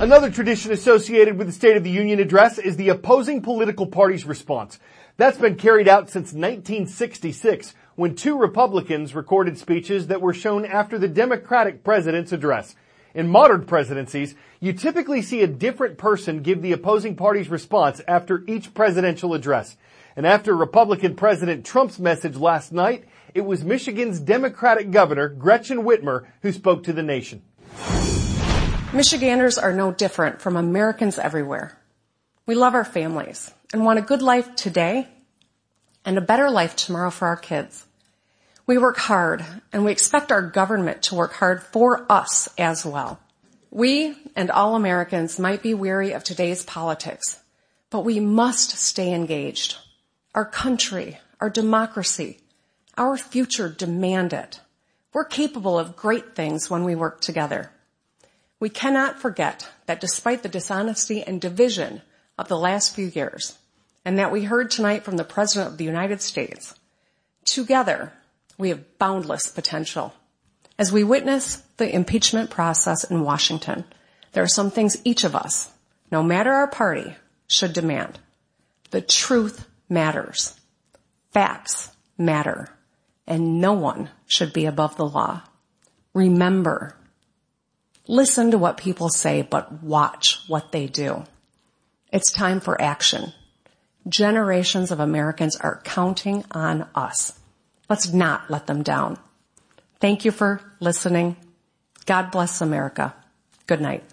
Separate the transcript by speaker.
Speaker 1: Another tradition associated with the State of the Union address is the opposing political parties' response. That's been carried out since 1966, when two Republicans recorded speeches that were shown after the Democratic president's address. In modern presidencies, you typically see a different person give the opposing party's response after each presidential address. And after Republican President Trump's message last night, it was Michigan's Democratic Governor, Gretchen Whitmer, who spoke to the nation.
Speaker 2: Michiganders are no different from Americans everywhere. We love our families and want a good life today and a better life tomorrow for our kids. We work hard, and we expect our government to work hard for us as well. We and all Americans might be weary of today's politics, but we must stay engaged. Our country, our democracy, our future demand it. We're capable of great things when we work together. We cannot forget that despite the dishonesty and division of the last few years, and that we heard tonight from the President of the United States, together we have boundless potential. As we witness the impeachment process in Washington, there are some things each of us, no matter our party, should demand. The truth matters. Facts matter. And no one should be above the law. Remember, listen to what people say, but watch what they do. It's time for action. Generations of Americans are counting on us. Let's not let them down. Thank you for listening. God bless America. Good night.